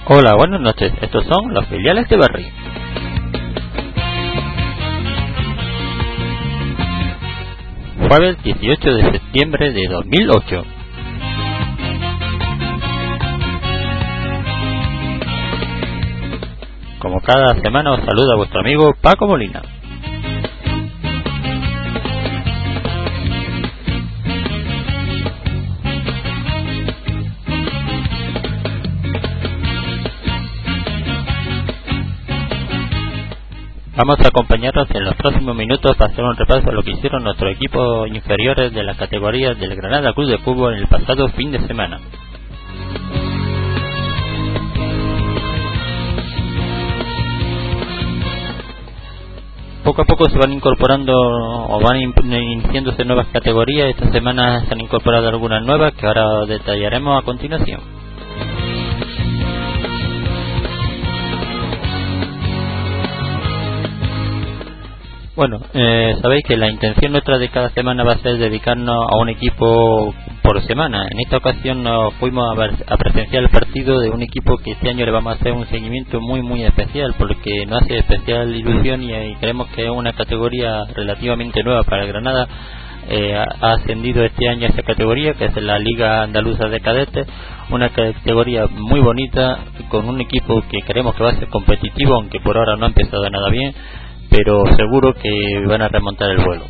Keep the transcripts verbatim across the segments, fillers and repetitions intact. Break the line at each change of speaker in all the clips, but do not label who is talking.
Hola, buenas noches. Estos son los filiales de Berry. Jueves dieciocho de septiembre de dos mil ocho. Como cada semana os saluda vuestro amigo Paco Molina. Vamos a acompañarnos en los próximos minutos para hacer un repaso a lo que hicieron nuestros equipos inferiores de las categorías del Granada Club de Fútbol en el pasado fin de semana. Poco a poco se van incorporando o van iniciándose nuevas categorías. Esta semana se han incorporado algunas nuevas que ahora detallaremos a continuación. Bueno, eh, sabéis que la intención nuestra de cada semana va a ser dedicarnos a un equipo por semana. En esta ocasión nos fuimos a, ver, a presenciar el partido de un equipo que este año le vamos a hacer un seguimiento muy muy especial, porque nos hace especial ilusión y, y creemos que es una categoría relativamente nueva para el Granada. Eh, ha ascendido este año a esa categoría, que es la Liga Andaluza de Cadetes, una categoría muy bonita, con un equipo que creemos que va a ser competitivo, aunque por ahora no ha empezado nada bien, pero seguro que van a remontar el vuelo.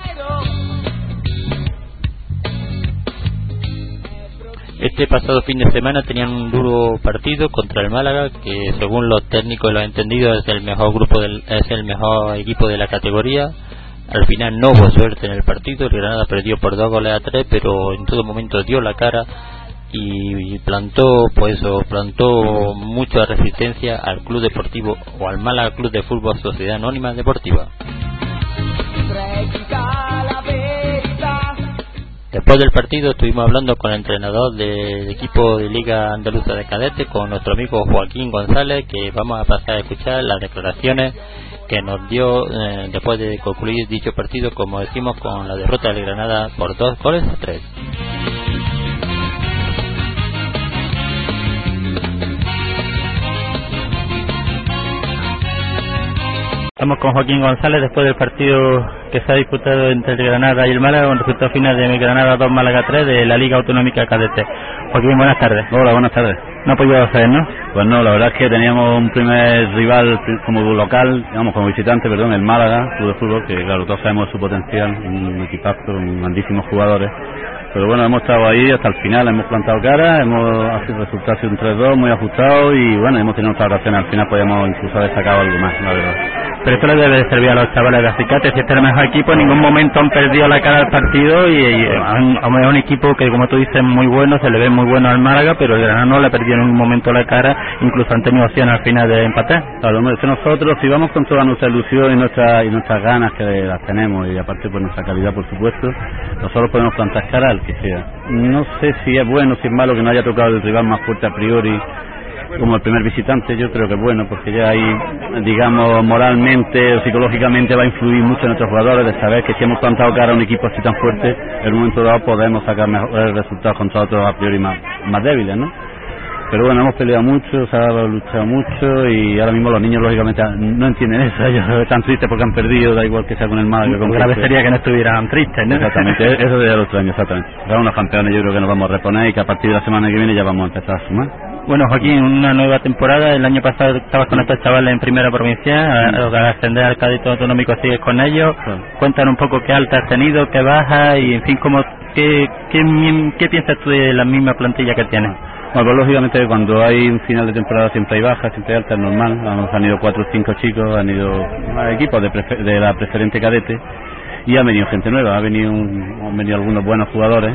Este pasado fin de semana tenían un duro partido contra el Málaga, que según los técnicos y los entendidos es el mejor grupo del, es el mejor equipo de la categoría. Al final no hubo suerte en el partido, el Granada perdió por dos goles a tres, pero en todo momento dio la cara y plantó pues eso, plantó mucha resistencia al Club Deportivo o al Málaga Club de Fútbol Sociedad Anónima Deportiva. Después del partido estuvimos hablando con el entrenador del equipo de Liga Andaluza de Cadetes, con nuestro amigo Joaquín González, que vamos a pasar a escuchar las declaraciones que nos dio eh, después de concluir dicho partido, como decimos, con la derrota del Granada por dos goles a tres. Estamos con Joaquín González después del partido que se ha disputado entre el Granada y el Málaga, con resultado final de Granada dos, Málaga tres, de la Liga Autonómica Cadete. Joaquín, buenas tardes.
Hola, buenas tardes.
No ha podido hacer, ¿no?
Pues no, la verdad es que teníamos un primer rival como local, digamos como visitante, perdón, el Málaga, Club de Fútbol, que claro, todos sabemos su potencial, un equipazo, con grandísimos jugadores. Pero bueno, hemos estado ahí hasta el final, hemos plantado cara, hemos el resultado ha sido un tres dos muy ajustado y bueno, hemos tenido nuestra oración, al final podíamos incluso haber sacado algo más, la verdad.
Pero esto le debe servir a los chavales de Acicate, si este es el mejor equipo, en ningún momento han perdido la cara al partido y, y han, han, un equipo que, como tú dices, muy bueno, se le ve muy bueno al Málaga, pero el Granada no le ha perdido en ningún momento la cara, incluso han tenido opción al final de empatar.
Claro, nosotros si vamos con toda nuestra ilusión y, nuestra, y nuestras ganas, que las tenemos, y aparte pues nuestra calidad, por supuesto, nosotros podemos plantar cara al que sea. No sé si es bueno, si es malo que no haya tocado el rival más fuerte a priori como el primer visitante. Yo creo que es bueno, porque ya ahí, digamos, moralmente o psicológicamente va a influir mucho en nuestros jugadores, de saber que si hemos plantado cara a un equipo así tan fuerte, en un momento dado podemos sacar mejores resultados contra otros a priori más, más débiles, ¿no? Pero bueno, hemos peleado mucho, se ha luchado mucho y ahora mismo los niños lógicamente no entienden eso, ellos están tristes porque han perdido, da igual que sea con el Málaga.
Lo grave sería que no estuvieran tristes, ¿no?
Exactamente, eso sería lo extraño, exactamente. Para unos campeones yo creo que nos vamos a reponer y que a partir de la semana que viene ya vamos a empezar a sumar.
Bueno, Joaquín, una nueva temporada. El año pasado estabas con estos chavales en primera provincial, mm. al ascender al Cádiz Autonómico sigues con ellos. Claro. Cuéntanos un poco qué alta has tenido, qué baja y en fin, cómo, qué, qué, qué piensas tú de la misma plantilla que tienes.
Bueno, pues lógicamente cuando hay un final de temporada siempre hay bajas, siempre hay altas, es normal. Vamos, han ido cuatro o cinco chicos, han ido equipos de, prefer, de la preferente cadete y ha venido gente nueva, ha venido un, han venido algunos buenos jugadores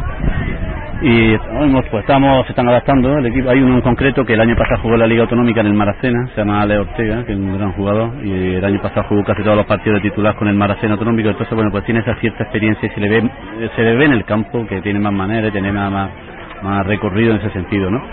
y bueno, pues estamos, se están adaptando el equipo. Hay uno en concreto que el año pasado jugó en la Liga Autonómica en el Maracena, se llama Ale Ortega, que es un gran jugador, y el año pasado jugó casi todos los partidos de titular con el Maracena Autonómico. Entonces bueno, pues tiene esa cierta experiencia y se le ve, se le ve en el campo que tiene más maneras, tiene más, más más recorrido en ese sentido, ¿no?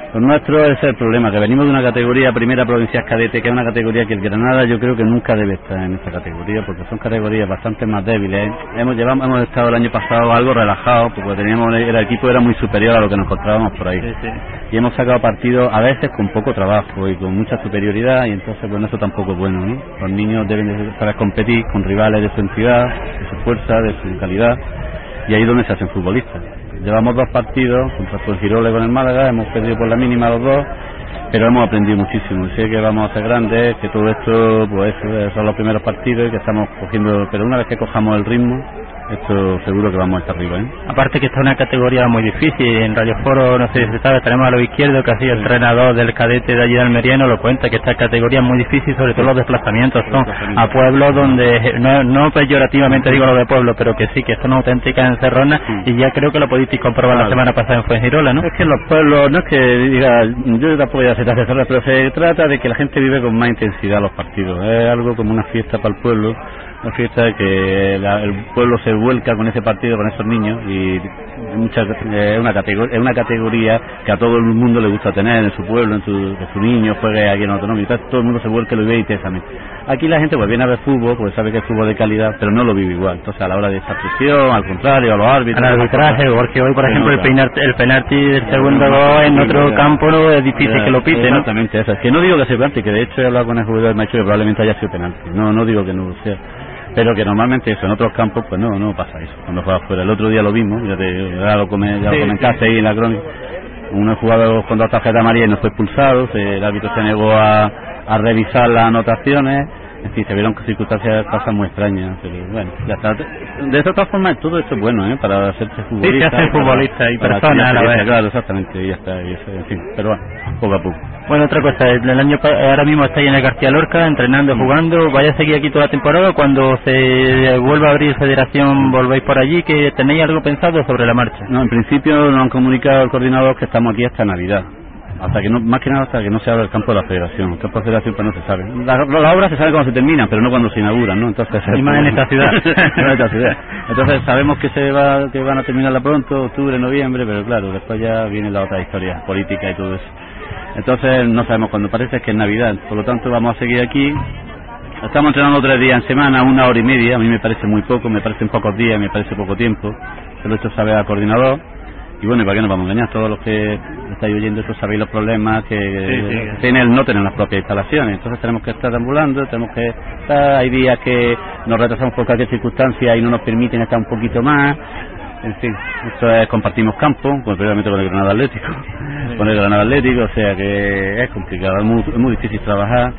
Lo nuestro es el problema, que venimos de una categoría primera provincial cadete, que es una categoría que el Granada yo creo que nunca debe estar en esta categoría, porque son categorías bastante más débiles. Hemos llevamos, hemos estado el año pasado algo relajados, porque teníamos el equipo era muy superior a lo que nos encontrábamos por ahí. Sí, sí. Y hemos sacado partidos a veces con poco trabajo y con mucha superioridad, y entonces bueno, eso tampoco es bueno, ¿no? Los niños deben de saber competir con rivales de su entidad, de su fuerza, de su calidad, y ahí es donde se hacen futbolistas. Llevamos dos partidos contra el Fuengirola y con el Málaga, hemos perdido por la mínima los dos, pero hemos aprendido muchísimo. Sé que vamos a ser grandes, que todo esto pues son los primeros partidos y que estamos cogiendo, pero una vez que cojamos el ritmo, esto seguro que vamos a estar arriba, ¿eh?
Aparte que esta es una categoría muy difícil, en Radio Foro, no sé si se sabe, tenemos a lo izquierdo que ha sido el entrenador del cadete de allí de Almería, y nos lo cuenta, que esta categoría es muy difícil, sobre todo los desplazamientos son a pueblos donde, no, no peyorativamente digo lo de pueblo, pero que sí, que son auténticas encerronas, y ya creo que lo pudisteis comprobar claro. La semana pasada en Fuengirola, ¿no?
Es que en los pueblos, no es que diga, yo tampoco ya se te hace cerrar, pero se trata de que la gente vive con más intensidad los partidos, es algo como una fiesta para el pueblo, una fiesta que la, el pueblo se vuelca con ese partido, con esos niños, y es, mucha, eh, una categoría, es una categoría que a todo el mundo le gusta tener en su pueblo, en su, que su niño juegue aquí en autonómico, todo el mundo se vuelca y lo vive intensamente. Aquí la gente pues viene a ver fútbol, porque sabe que es fútbol de calidad, pero no lo vive igual. Entonces a la hora de esa presión, al contrario, a los árbitros...
Al arbitraje, porque hoy por ejemplo el penalti, el penalti del segundo gol en otro campo no es difícil ya, que lo pite, ¿no?
Exactamente, eso. Es que no digo que sea penalti, que de hecho he hablado con el jugador y me ha dicho que probablemente haya sido penalti. No, no digo que no lo sea. Pero que normalmente eso, en otros campos, pues no, no pasa eso. Cuando juegas fuera, el otro día lo vimos, ya, te, ya lo, come, ya sí, lo comentaste sí. Ahí en la crónica. Un jugador con dos tarjetas amarillas y no fue expulsado, se, el árbitro se negó a, a revisar las anotaciones. En fin, se vieron circunstancias, cosas muy extrañas, pero bueno, ya está. De todas formas, todo esto es bueno, ¿eh? Para hacerse futbolista.
Sí, se hace futbolista y persona a la vez.
Claro, exactamente, y ya está, y eso, en fin, pero bueno, poco a poco.
Bueno, otra cosa, el año ahora mismo estáis en el García Lorca, entrenando, jugando, ¿vais a seguir aquí toda la temporada? Cuando se vuelva a abrir federación, ¿volvéis por allí? ¿Que tenéis algo pensado sobre la marcha?
No, en principio nos han comunicado el coordinador que estamos aquí hasta Navidad. Hasta que no, más que nada hasta que no se abra el campo de la federación. El campo de la federación pues no se sabe. Las la obras se sabe cuando se terminan, pero no cuando se inauguran, ¿no? Entonces,
y más en esta ciudad.
en esta ciudad. Entonces sabemos que se va, que van a terminarla pronto, octubre, noviembre, pero claro, después ya viene la otra historia política y todo eso. Entonces no sabemos cuándo, parece que es Navidad. Por lo tanto vamos a seguir aquí. Estamos entrenando tres días en semana, una hora y media. A mí me parece muy poco, me parecen pocos días, me parece poco tiempo. Se lo he hecho saber al coordinador. Y bueno, ¿y para qué nos vamos a engañar? Todos los que estáis oyendo eso sabéis los problemas que sí, sí, tiene el no tener las propias instalaciones. Entonces tenemos que estar ambulando, tenemos que estar, hay días que nos retrasamos por cualquier circunstancia y no nos permiten estar un poquito más. En fin, esto es, compartimos campo, pues, previamente con el Granada Atlético, sí. con el Granada Atlético, o sea que es complicado, es muy, es muy difícil trabajar.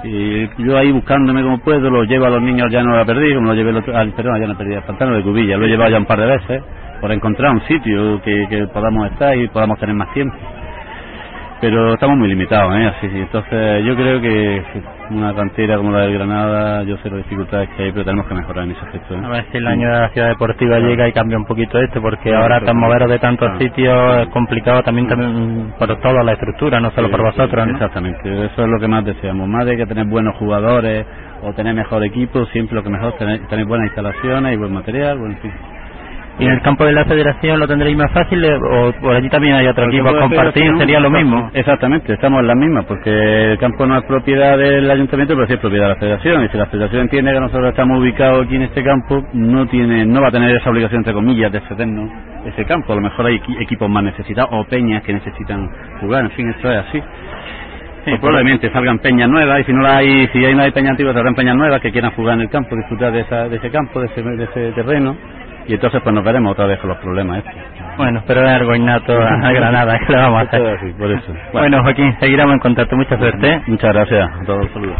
Y yo ahí buscándome como puedo, los llevo a los niños, ya no lo perdí, como lo llevé el otro, ah, perdón, ya no perdí, el Pantano de Cubilla, lo he llevado ya un par de veces, por encontrar un sitio que, que podamos estar y podamos tener más tiempo. Pero estamos muy limitados, ¿eh? Así, sí. Entonces yo creo que una cantera como la del Granada, yo sé las dificultades que hay, pero tenemos que mejorar en ese aspecto, ¿eh?
A ver si el año de la ciudad deportiva claro. llega y cambia un poquito esto, porque claro, ahora tan moveros de tantos claro. sitios es complicado también, también por toda la estructura, no solo sí, por vosotros,
sí,
¿no?
Exactamente, eso es lo que más deseamos, más de que tener buenos jugadores o tener mejor equipo, siempre lo que mejor es tener, tener buenas instalaciones y buen material, bueno, en fin.
¿Y en el campo de la federación lo tendréis más fácil o por allí también hay otro equipo? ¿Compartir sería lo mismo?
Exactamente, estamos en la misma, porque el campo no es propiedad del ayuntamiento, pero sí es propiedad de la federación. Y si la federación entiende que nosotros estamos ubicados aquí en este campo, no tiene, no va a tener esa obligación, entre comillas, de cedernos ese campo. A lo mejor hay equipos más necesitados o peñas que necesitan jugar, en fin, esto es así. Sí, pues probablemente salgan peñas nuevas, y si no la hay, si hay no hay peñas antiguas, saldrán peñas nuevas que quieran jugar en el campo, disfrutar de, esa, de ese campo, de ese, de ese terreno. Y entonces pues nos veremos otra vez con los problemas estos.
Bueno, pero es algo innato a Granada, ¿qué le vamos a hacer?
Así, por eso.
Bueno. bueno, Joaquín, seguiremos en contacto. Mucha suerte.
Muchas gracias. A todos, saludos.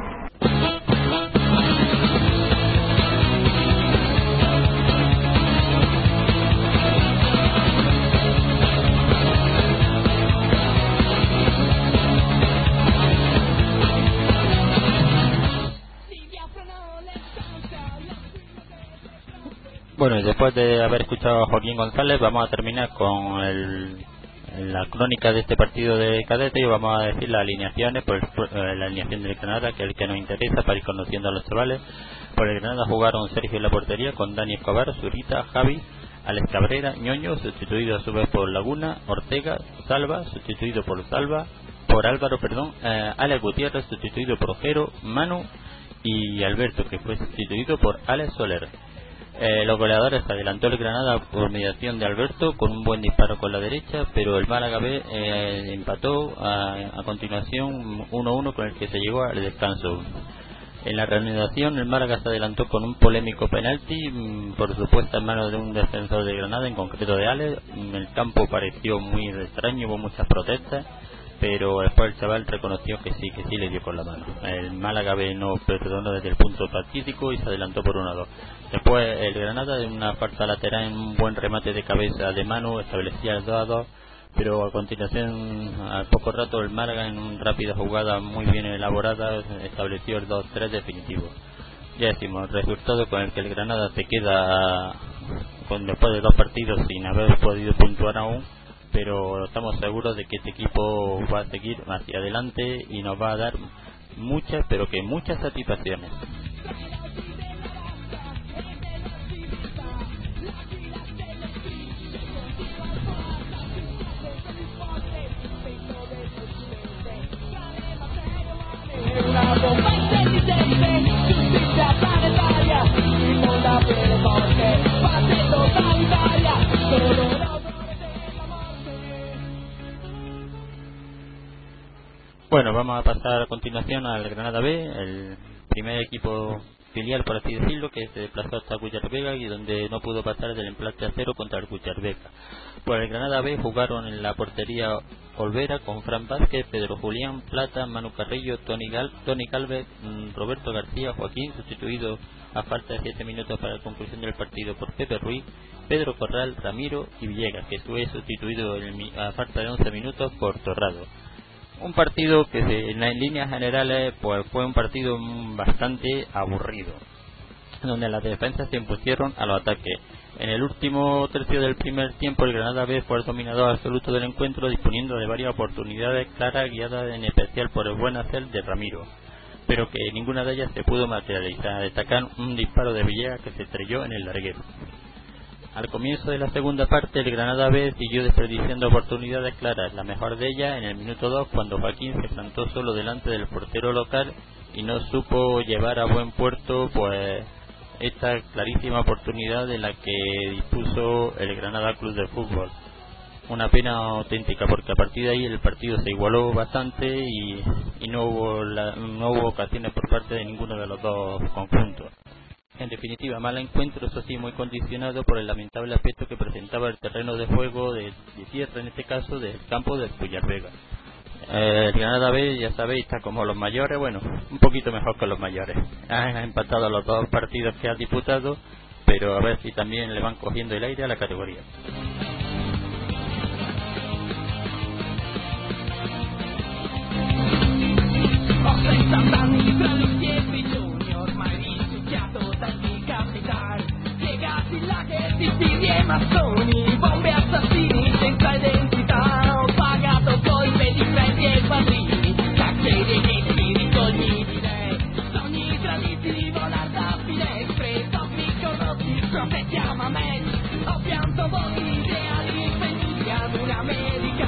Bueno, y después de haber escuchado a Joaquín González, vamos a terminar con el, la crónica de este partido de cadete y vamos a decir las alineaciones, por el, la alineación del Granada, que es el que nos interesa para ir conociendo a los chavales. Por el Granada jugaron Sergio en la portería con Dani Escobar, Zurita, Javi, Alex Cabrera, Ñoño, sustituido a su vez por Laguna, Ortega, Salva, sustituido por Salva, por Álvaro, perdón, eh, Alex Gutiérrez, sustituido por Ojero, Manu y Alberto, que fue sustituido por Alex Soler. Eh, los goleadores adelantó el Granada por mediación de Alberto con un buen disparo con la derecha, pero el Málaga B eh, empató a, a continuación uno a uno con el que se llegó al descanso. En la reanudación el Málaga se adelantó con un polémico penalti mmm, por supuesta en manos de un defensor de Granada, en concreto de Alex. El campo pareció muy extraño, hubo muchas protestas, pero después el chaval reconoció que sí, que sí le dio con la mano. El Málaga B no perdonó desde el punto táctico y se adelantó por uno a dos. Después el Granada, de una falta lateral en un buen remate de cabeza de mano, establecía el dos a dos, pero a continuación, al poco rato, el Málaga, en una rápida jugada muy bien elaborada, estableció el dos tres definitivo. Ya decimos, resultado con el que el Granada se queda con, después de dos partidos sin haber podido puntuar aún, pero estamos seguros de que este equipo va a seguir hacia adelante y nos va a dar muchas, pero que muchas satisfacciones. Bueno, vamos a pasar a continuación al Granada B, el primer equipo filial, por así decirlo, que se desplazó hasta Cuyarvega y donde no pudo pasar del empate a cero contra el Cuyarvega. Por el Granada B jugaron en la portería Olvera con Fran Vázquez, Pedro Julián, Plata, Manu Carrillo, Tony, Gal, Tony Calves, Roberto García, Joaquín, sustituido a falta de siete minutos para la conclusión del partido por Pepe Ruiz, Pedro Corral, Ramiro y Villegas, que fue sustituido a falta de once minutos por Torrado. Un partido que se, en líneas generales pues fue un partido bastante aburrido, donde las defensas se impusieron a los ataques. En el último tercio del primer tiempo el Granada B fue el dominador absoluto del encuentro, disponiendo de varias oportunidades claras, guiadas en especial por el buen hacer de Ramiro, pero que ninguna de ellas se pudo materializar, a destacar un disparo de Villegas que se estrelló en el larguero. Al comienzo de la segunda parte el Granada B siguió desperdiciando oportunidades claras, la mejor de ellas en el minuto dos, cuando Joaquín se plantó solo delante del portero local y no supo llevar a buen puerto pues esta clarísima oportunidad de la que dispuso el Granada Club de Fútbol. Una pena auténtica, porque a partir de ahí el partido se igualó bastante y, y no hubo la, no hubo ocasiones por parte de ninguno de los dos conjuntos. En definitiva, mal encuentro, eso sí, muy condicionado por el lamentable aspecto que presentaba el terreno de juego de, de tierra, en este caso del campo del Cuyarvega. Eh, el Granada B, ya sabéis, está como los mayores, bueno, un poquito mejor que los mayores. Han empatado los dos partidos que ha disputado, pero a ver si también le van cogiendo el aire a la categoría.
Massoni, bombe assassini senza identità, ho pagato coi pedifetti e padrini, cacche dei netti ricolmi di lei, sogni traditi di volar da finestre, soffi corrotti, profetiamo a me, ho pianto voti ideali venduti ad un'America,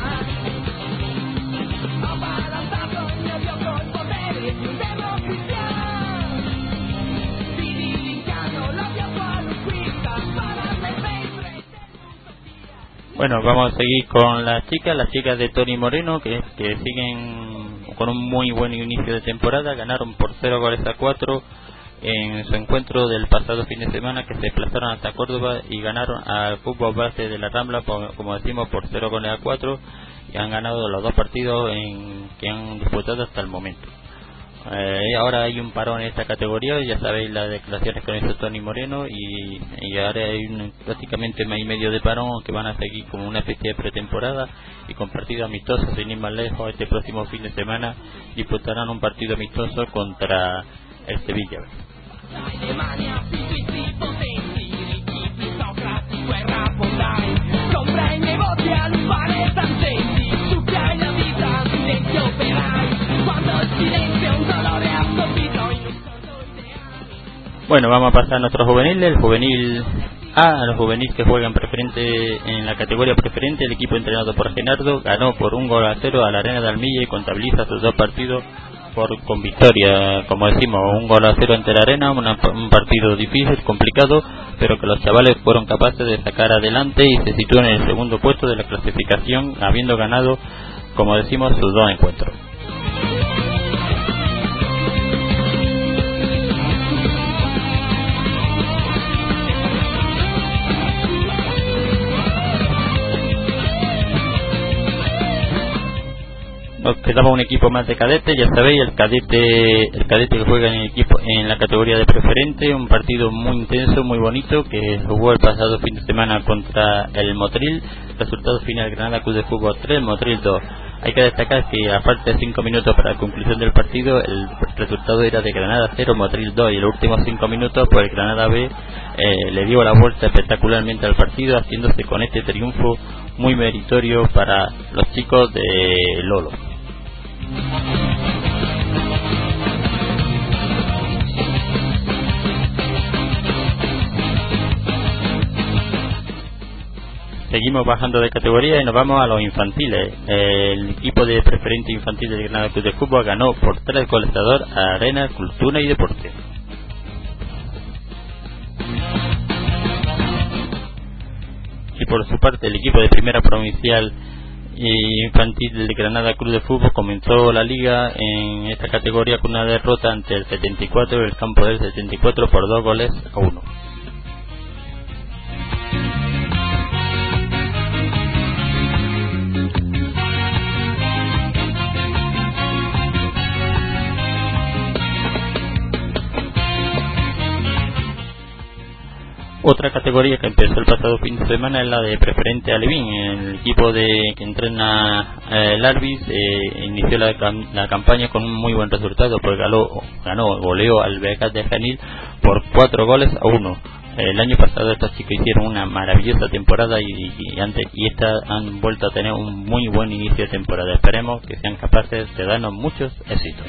ho balanzato il mio dio col potere di un democristiano, di dilincano l'odio qualunquista, pararle sempre.
Bueno, vamos a seguir con las chicas, las chicas de Tony Moreno, que, que siguen con un muy buen inicio de temporada. Ganaron por cero goles a cuatro en su encuentro del pasado fin de semana, que se desplazaron hasta Córdoba y ganaron al Fútbol Base de la Rambla, por, como decimos, por cero goles a cuatro, y han ganado los dos partidos en que han disputado hasta el momento. Eh, ahora hay un parón en esta categoría, ya sabéis las declaraciones que hizo Tony Moreno, y, y ahora hay un, prácticamente mes y medio de parón, que van a seguir como una especie de pretemporada y con partidos amistosos. Sin ir más lejos, este próximo fin de semana disputarán un partido amistoso contra el Sevilla. Bueno, vamos a pasar a nuestro juvenil. El juvenil A, a los juveniles que juegan preferente en la categoría preferente, el equipo entrenado por Genardo ganó por un gol a cero a la Arena de Almilla y contabiliza sus dos partidos por con victoria. Como decimos, un gol a cero ante la Arena, una, un partido difícil, complicado, pero que los chavales fueron capaces de sacar adelante y se sitúan en el segundo puesto de la clasificación, habiendo ganado, como decimos, sus dos encuentros. Nos quedaba un equipo más de cadete, ya sabéis, el cadete el cadete que juega en el equipo en la categoría de preferente, un partido muy intenso, muy bonito, que jugó el pasado fin de semana contra el Motril. Resultado final: Granada Club de Fútbol tres, Motril dos. Hay que destacar que a falta de cinco minutos para la conclusión del partido, el resultado era de Granada cero, Motril dos, y en los últimos cinco minutos pues el Granada B eh, le dio la vuelta espectacularmente al partido, haciéndose con este triunfo muy meritorio para los chicos de Lolo. Seguimos bajando de categoría y nos vamos a los infantiles. El equipo de preferente infantil del Granada Club de Fútbol ganó por tres goles a dos a Arena, Cultura y Deporte. Y por su parte, el equipo de primera provincial y infantil del Granada Club de Fútbol comenzó la liga en esta categoría con una derrota ante el setenta y cuatro, el campo del setenta y cuatro, por dos goles a uno. Otra categoría que empezó el pasado fin de semana es la de preferente alevín. El equipo de que entrena eh, el Arbis eh, inició la, la campaña con un muy buen resultado, pues ganó, ganó goleó al Becat de Genil por cuatro goles a uno. El año pasado estos chicos hicieron una maravillosa temporada y, y antes y esta han vuelto a tener un muy buen inicio de temporada. Esperemos que sean capaces de darnos muchos éxitos.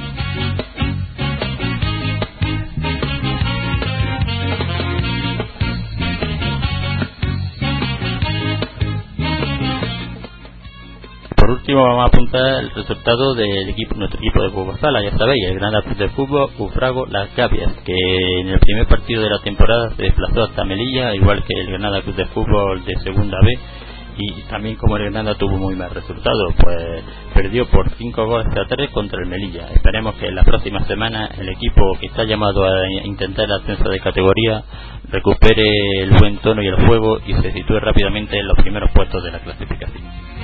Por último vamos a apuntar el resultado del equipo, nuestro equipo de fútbol sala, ya sabéis, el Granada Club de Fútbol Ufrago Las Gavias, que en el primer partido de la temporada se desplazó hasta Melilla, igual que el Granada Club de Fútbol de Segunda B, y también como el Granada tuvo muy mal resultado, pues perdió por cinco goles a tres contra el Melilla. Esperemos que en la próxima semana el equipo que está llamado a intentar el ascenso de categoría recupere el buen tono y el juego y se sitúe rápidamente en los primeros puestos de la clasificación.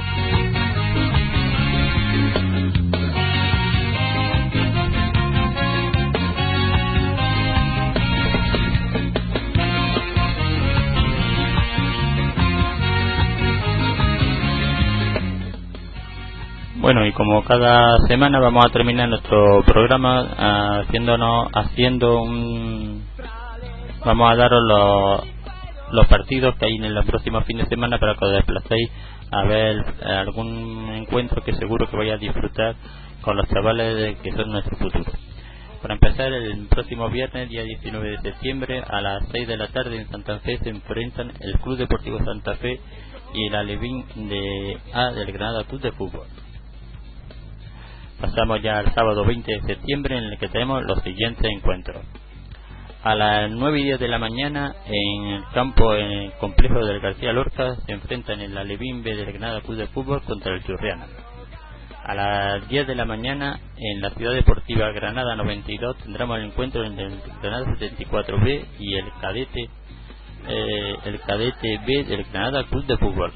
Bueno, y como cada semana vamos a terminar nuestro programa haciéndonos haciendo un vamos a daros los, los partidos que hay en los próximos fines de semana para que os desplacéis a ver algún encuentro que seguro que vais a disfrutar con los chavales de, que son nuestro futuro. Para empezar, el próximo viernes, día diecinueve de septiembre, a las seis de la tarde en Santa Fe se enfrentan el Club Deportivo Santa Fe y el Alevín de A del Granada Club de Fútbol. Pasamos ya al sábado veinte de septiembre, en el que tenemos los siguientes encuentros. A las nueve y diez de la mañana, en el campo, en el complejo del García Lorca, se enfrentan el Alevín B del Granada Club de Fútbol contra el Churriana. A las diez de la mañana, en la Ciudad Deportiva Granada noventa y dos, tendremos el encuentro entre el Granada setenta y cuatro B y el Cadete eh, el Cadete B del Granada Club de Fútbol.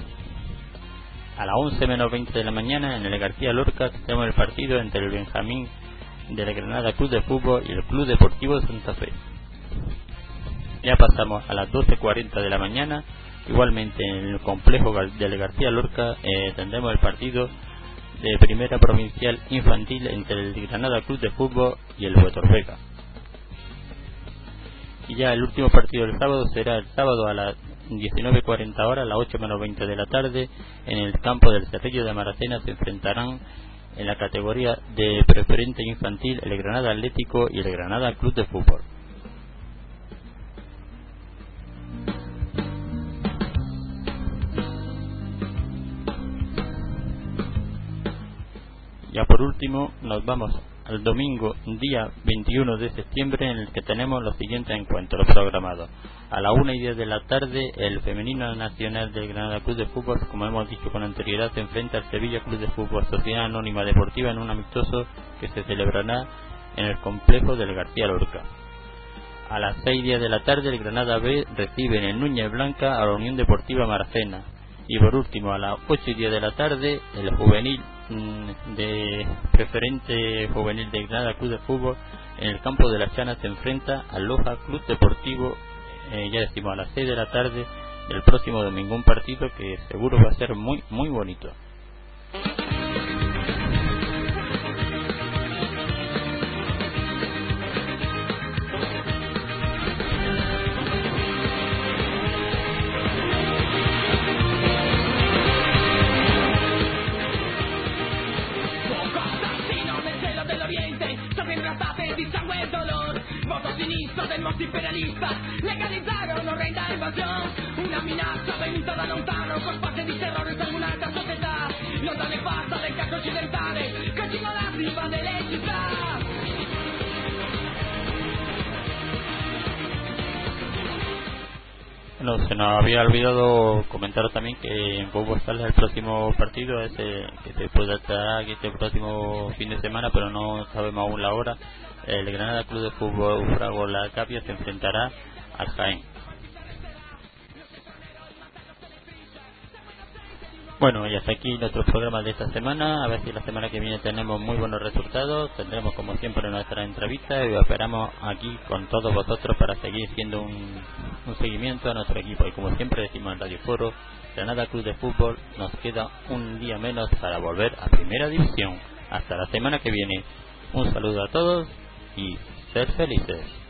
A las once menos veinte de la mañana, en el García Lorca, tenemos el partido entre el Benjamín del Granada Club de Fútbol y el Club Deportivo Santa Fe. Ya pasamos a las doce cuarenta de la mañana, igualmente en el complejo del García Lorca, eh, tendremos el partido de Primera Provincial Infantil entre el Granada Club de Fútbol y el Huetorvega. Y ya el último partido del sábado será el sábado a las diecinueve cuarenta horas, a las ocho menos veinte de la tarde, en el campo del Cerrillo de Maracena se enfrentarán en la categoría de preferente infantil el Granada Atlético y el Granada Club de Fútbol. por último nos vamos al domingo día veintiuno de septiembre, en el que tenemos los siguientes encuentros programados. A la una y diez de la tarde, el femenino nacional del Granada Club de Fútbol, como hemos dicho con anterioridad, se enfrenta al Sevilla Club de Fútbol Sociedad Anónima Deportiva en un amistoso que se celebrará en el complejo del García Lorca. A las seis y diez de la tarde, el Granada B recibe en el Núñez Blanca a la Unión Deportiva Maracena. Y por último, a las ocho y diez de la tarde, el juvenil de preferente juvenil de Granada Club de Fútbol en el campo de la Chana se enfrenta al Loja Club Deportivo, eh, ya decimos, a las seis de la tarde del próximo domingo, un partido que seguro va a ser muy muy bonito.
Imperialistas legalizzarono re da invasione, una minaccia venuta da lontano, colpate di terrore da un'altra società, lontano e basta del calcio occidentale, che ci non arriva delle città.
Bueno, se nos había olvidado comentar también que en Fútbol Sala el próximo partido es eh, que se puede estar aquí este próximo fin de semana, pero no sabemos aún la hora. El Granada Club de Fútbol Fragola Capia se enfrentará al Jaén. Bueno, y hasta aquí nuestros programas de esta semana. A ver si la semana que viene tenemos muy buenos resultados. Tendremos como siempre nuestra entrevista y os esperamos aquí con todos vosotros para seguir siendo un, un seguimiento a nuestro equipo. Y como siempre decimos en Radio Foro, Granada Club de Fútbol, nos queda un día menos para volver a Primera División. Hasta la semana que viene. Un saludo a todos y ser felices.